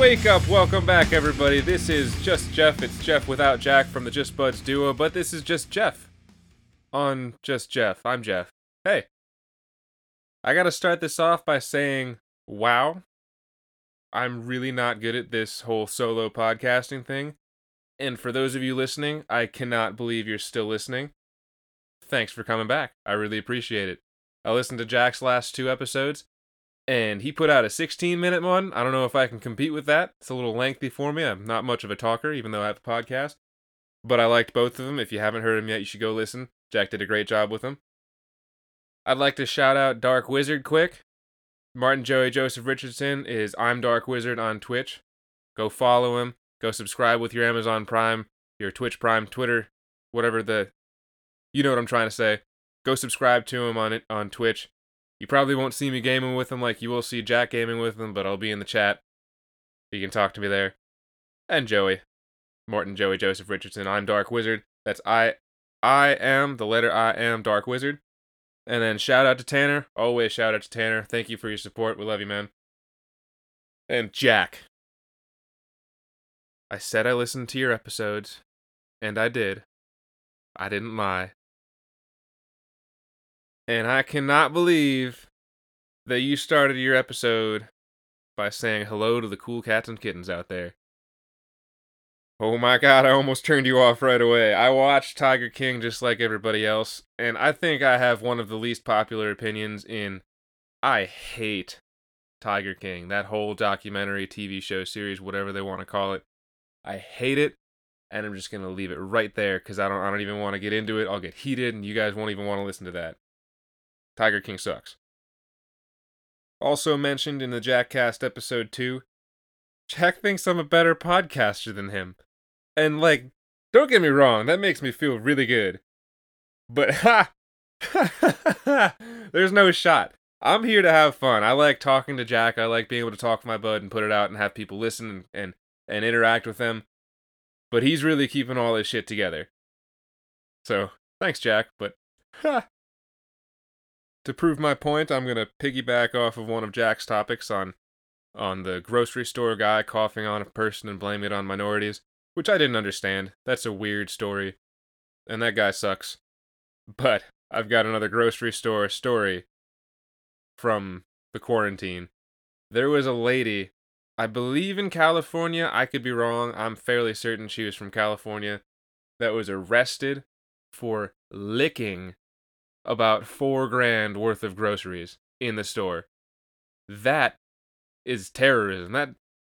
Wake up, welcome back everybody. This is Just Jeff. It's Jeff without Jack from the Just Buds duo, but this is Just Jeff. On Just Jeff. I'm Jeff. Hey. I gotta start this off by saying, wow. I'm really not good at this whole solo podcasting thing. And for those of you listening, I cannot believe you're still listening. Thanks for coming back. I really appreciate it. I listened to Jack's last 2 episodes, and he put out a 16-minute one. I don't know if I can compete with that. It's a little lengthy for me. I'm not much of a talker, even though I have a podcast. But I liked both of them. If you haven't heard them yet, you should go listen. Jack did a great job with them. I'd like to shout out Dark Wizard quick. Martin Joey Joseph Richardson is I'm Dark Wizard on Twitch. Go follow him. Go subscribe with your Amazon Prime, your Twitch Prime, Twitter, whatever you know what I'm trying to say. Go subscribe to him on Twitch. You probably won't see me gaming with him like you will see Jack gaming with him, but I'll be in the chat. You can talk to me there. And Joey. Martin Joey Joseph Richardson. I'm Dark Wizard. That's I am, the letter I am, Dark Wizard. And then shout out to Tanner. Always shout out to Tanner. Thank you for your support. We love you, man. And Jack. I said I listened to your episodes, and I did. I didn't lie. And I cannot believe that you started your episode by saying hello to the cool cats and kittens out there. Oh my god, I almost turned you off right away. I watched Tiger King just like everybody else, and I think I have one of the least popular opinions I hate Tiger King. That whole documentary, TV show, series, whatever they want to call it. I hate it, and I'm just going to leave it right there, because I don't even want to get into it. I'll get heated, and you guys won't even want to listen to that. Tiger King sucks. Also mentioned in the Jackcast episode 2, Jack thinks I'm a better podcaster than him. And don't get me wrong, that makes me feel really good. But there's no shot. I'm here to have fun. I like talking to Jack. I like being able to talk with my bud and put it out and have people listen and interact with them. But he's really keeping all this shit together. So, thanks Jack, but to prove my point, I'm going to piggyback off of one of Jack's topics on the grocery store guy coughing on a person and blaming it on minorities, which I didn't understand. That's a weird story, and that guy sucks. But I've got another grocery store story from the quarantine. There was a lady, I believe in California, I could be wrong, I'm fairly certain she was from California, that was arrested for licking about $4,000 worth of groceries in the store. That is terrorism.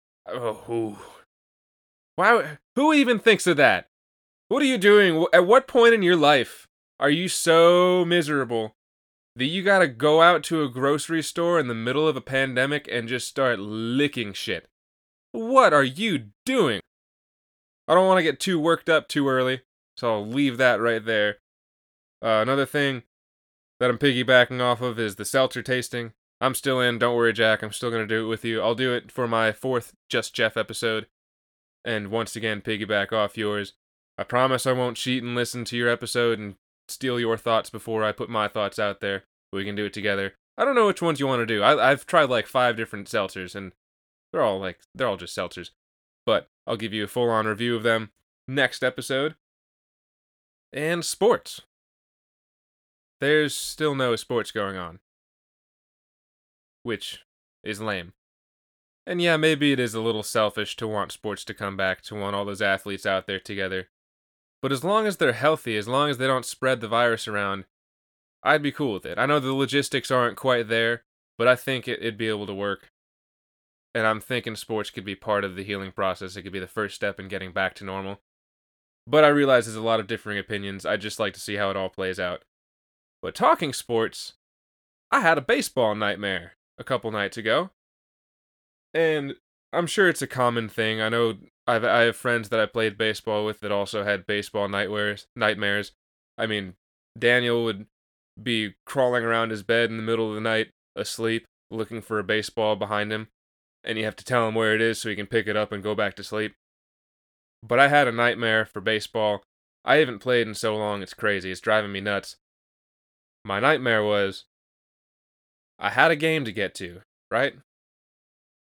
Who even thinks of that? What are you doing? At what point in your life are you so miserable that you gotta go out to a grocery store in the middle of a pandemic and just start licking shit? What are you doing? I don't want to get too worked up too early, so I'll leave that right there. Another thing that I'm piggybacking off of is the seltzer tasting. I'm still in, don't worry Jack, I'm still going to do it with you. I'll do it for my 4th Just Jeff episode, and once again piggyback off yours. I promise I won't cheat and listen to your episode and steal your thoughts before I put my thoughts out there. We can do it together. I don't know which ones you want to do. I've tried 5 different seltzers, and they're all just seltzers. But I'll give you a full-on review of them next episode. And sports. There's still no sports going on, which is lame. And yeah, maybe it is a little selfish to want sports to come back, to want all those athletes out there together. But as long as they're healthy, as long as they don't spread the virus around, I'd be cool with it. I know the logistics aren't quite there, but I think it'd be able to work. And I'm thinking sports could be part of the healing process. It could be the first step in getting back to normal. But I realize there's a lot of differing opinions. I'd just like to see how it all plays out. But talking sports, I had a baseball nightmare a couple nights ago. And I'm sure it's a common thing. I know I have friends that I played baseball with that also had baseball nightmares. I mean, Daniel would be crawling around his bed in the middle of the night, asleep, looking for a baseball behind him. And you have to tell him where it is so he can pick it up and go back to sleep. But I had a nightmare for baseball. I haven't played in so long, it's crazy. It's driving me nuts. My nightmare was, I had a game to get to, right?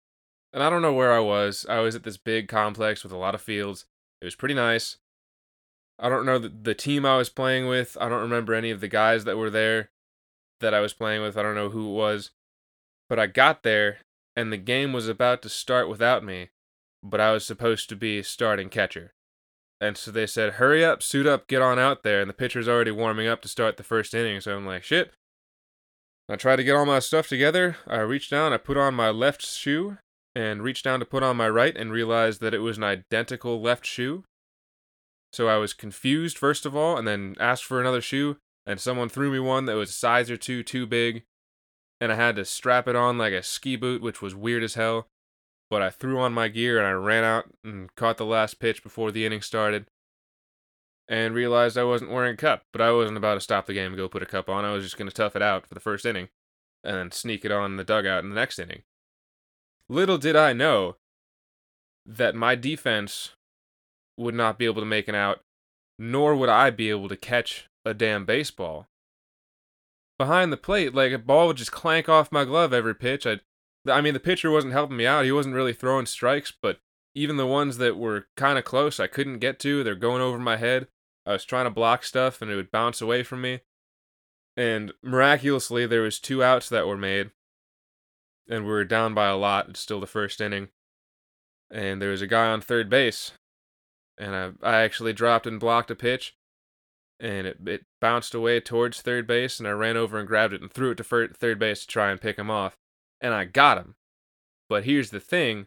And I don't know where I was. I was at this big complex with a lot of fields. It was pretty nice. I don't know the team I was playing with. I don't remember any of the guys that were there that I was playing with. I don't know who it was. But I got there, and the game was about to start without me, but I was supposed to be starting catcher. And so they said, hurry up, suit up, get on out there. And the pitcher's already warming up to start the first inning. So I'm like, shit. I tried to get all my stuff together. I reached down, I put on my left shoe, and reached down to put on my right, and realized that it was an identical left shoe. So I was confused, first of all, and then asked for another shoe, and someone threw me one that was a size or two too big, and I had to strap it on like a ski boot, which was weird as hell. But I threw on my gear and I ran out and caught the last pitch before the inning started, and realized I wasn't wearing a cup. But I wasn't about to stop the game and go put a cup on. I was just going to tough it out for the first inning, and then sneak it on in the dugout in the next inning. Little did I know that my defense would not be able to make an out, nor would I be able to catch a damn baseball. Behind the plate, like a ball would just clank off my glove every pitch. I mean, the pitcher wasn't helping me out. He wasn't really throwing strikes, but even the ones that were kind of close, I couldn't get to. They're going over my head. I was trying to block stuff, and it would bounce away from me. And miraculously, there was 2 outs that were made, and we were down by a lot. It's still the first inning. And there was a guy on third base, and I actually dropped and blocked a pitch, and it bounced away towards third base, and I ran over and grabbed it and threw it to third base to try and pick him off. And I got him. But here's the thing,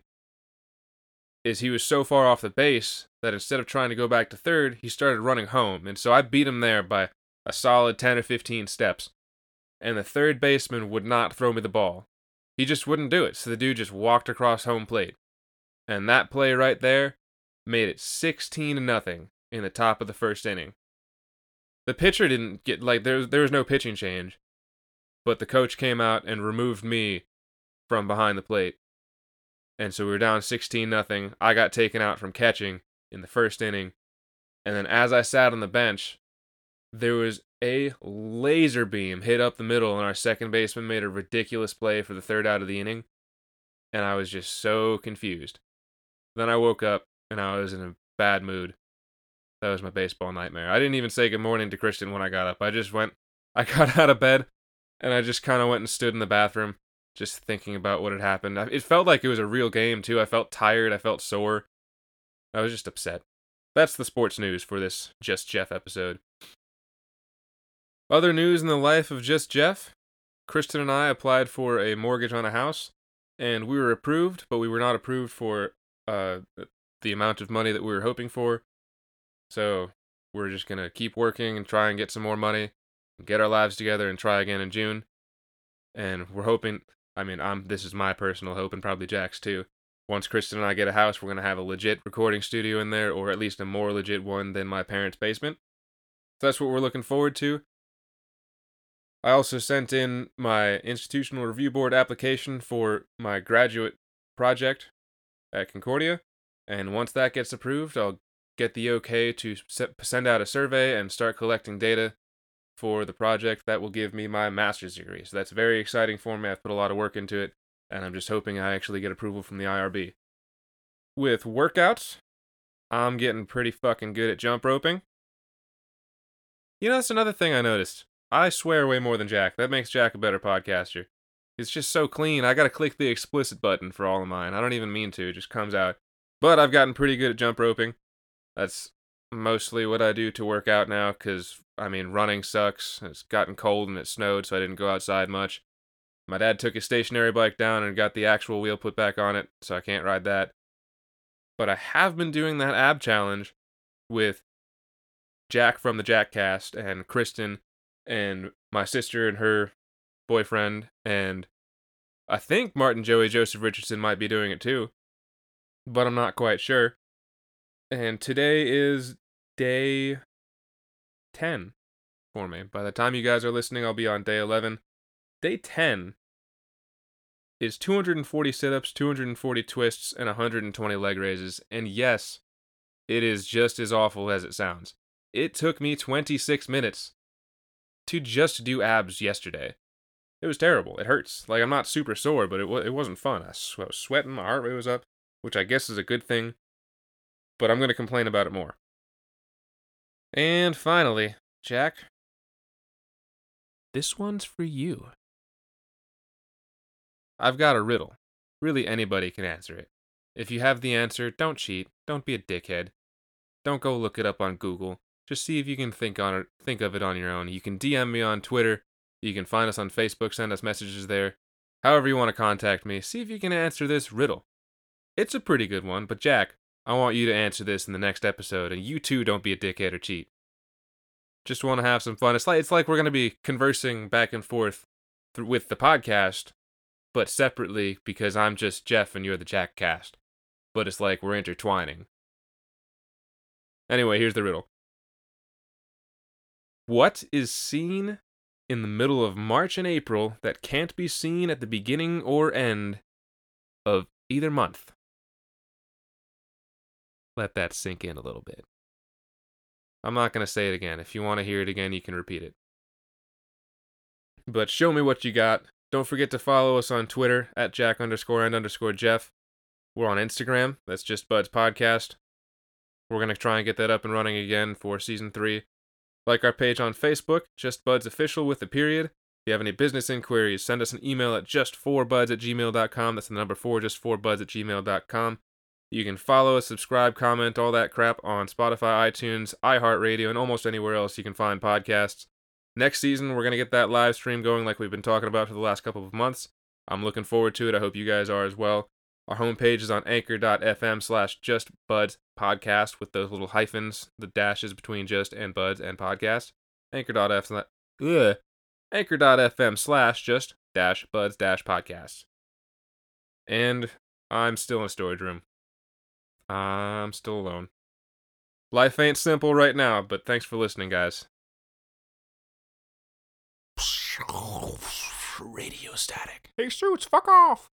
is he was so far off the base that instead of trying to go back to third, he started running home. And so I beat him there by a solid 10 or 15 steps. And the third baseman would not throw me the ball. He just wouldn't do it. So the dude just walked across home plate. And that play right there made it 16-0 in the top of the first inning. The pitcher didn't get, like, there was no pitching change. But the coach came out and removed me from behind the plate. And so we were down 16-0. I got taken out from catching in the first inning. And then as I sat on the bench, there was a laser beam hit up the middle, and our second baseman made a ridiculous play for the third out of the inning. And I was just so confused. Then I woke up, and I was in a bad mood. That was my baseball nightmare. I didn't even say good morning to Kristen when I got up. I got out of bed, and I just kind of went and stood in the bathroom, just thinking about what had happened. It felt like it was a real game, too. I felt tired. I felt sore. I was just upset. That's the sports news for this Just Jeff episode. Other news in the life of Just Jeff. Kristen and I applied for a mortgage on a house, and we were approved, but we were not approved for the amount of money that we were hoping for. So we're just going to keep working and try and get some more money, get our lives together, and try again in June. And we're hoping, this is my personal hope, and probably Jack's too. Once Kristen and I get a house, we're going to have a legit recording studio in there, or at least a more legit one than my parents' basement. So that's what we're looking forward to. I also sent in my Institutional Review Board application for my graduate project at Concordia, and once that gets approved, I'll get the okay to send out a survey and start collecting data for the project that will give me my master's degree. So that's very exciting for me. I've put a lot of work into it, and I'm just hoping I actually get approval from the IRB. With workouts, I'm getting pretty fucking good at jump roping. You know, that's another thing I noticed. I swear way more than Jack. That makes Jack a better podcaster. It's just so clean. I gotta click the explicit button for all of mine. I don't even mean to. It just comes out. But I've gotten pretty good at jump roping. That's mostly what I do to work out now, because, running sucks. It's gotten cold and it snowed, so I didn't go outside much. My dad took his stationary bike down and got the actual wheel put back on it, so I can't ride that. But I have been doing that ab challenge with Jack from the Jackcast and Kristen and my sister and her boyfriend, and I think Martin Joey Joseph Richardson might be doing it too, but I'm not quite sure. And today is day 10 for me. By the time you guys are listening, I'll be on day 11. Day 10 is 240 sit-ups, 240 twists, and 120 leg raises. And yes, it is just as awful as it sounds. It took me 26 minutes to just do abs yesterday. It was terrible. It hurts. Like, I'm not super sore, but it wasn't fun. I was sweating, my heart rate was up, which I guess is a good thing, but I'm going to complain about it more. And finally, Jack, this one's for you. I've got a riddle. Really, anybody can answer it. If you have the answer, don't cheat. Don't be a dickhead. Don't go look it up on Google. Just see if you can think of it on your own. You can DM me on Twitter. You can find us on Facebook, send us messages there. However you want to contact me, see if you can answer this riddle. It's a pretty good one, but Jack, I want you to answer this in the next episode, and you too don't be a dickhead or cheat. Just want to have some fun. It's like we're going to be conversing back and forth with the podcast, but separately because I'm just Jeff and you're the Jack cast. But it's like we're intertwining. Anyway, here's the riddle. What is seen in the middle of March and April that can't be seen at the beginning or end of either month? Let that sink in a little bit. I'm not going to say it again. If you want to hear it again, you can repeat it. But show me what you got. Don't forget to follow us on Twitter at Jack_and_Jeff. We're on Instagram. That's just Buds Podcast. We're going to try and get that up and running again for season 3. Like our page on Facebook, Just Buds Official with a period. If you have any business inquiries, send us an email at just4buds@gmail.com. That's the number 4, just4buds@gmail.com. You can follow us, subscribe, comment, all that crap on Spotify, iTunes, iHeartRadio, and almost anywhere else you can find podcasts. Next season, we're going to get that live stream going like we've been talking about for the last couple of months. I'm looking forward to it. I hope you guys are as well. Our homepage is on anchor.fm/justbudspodcast with those little hyphens, the dashes between just and buds and podcast. Anchor.fm/just-buds-podcast. And I'm still in a storage room. I'm still alone. Life ain't simple right now, but thanks for listening, guys. Radio static. Hey, Suits, fuck off!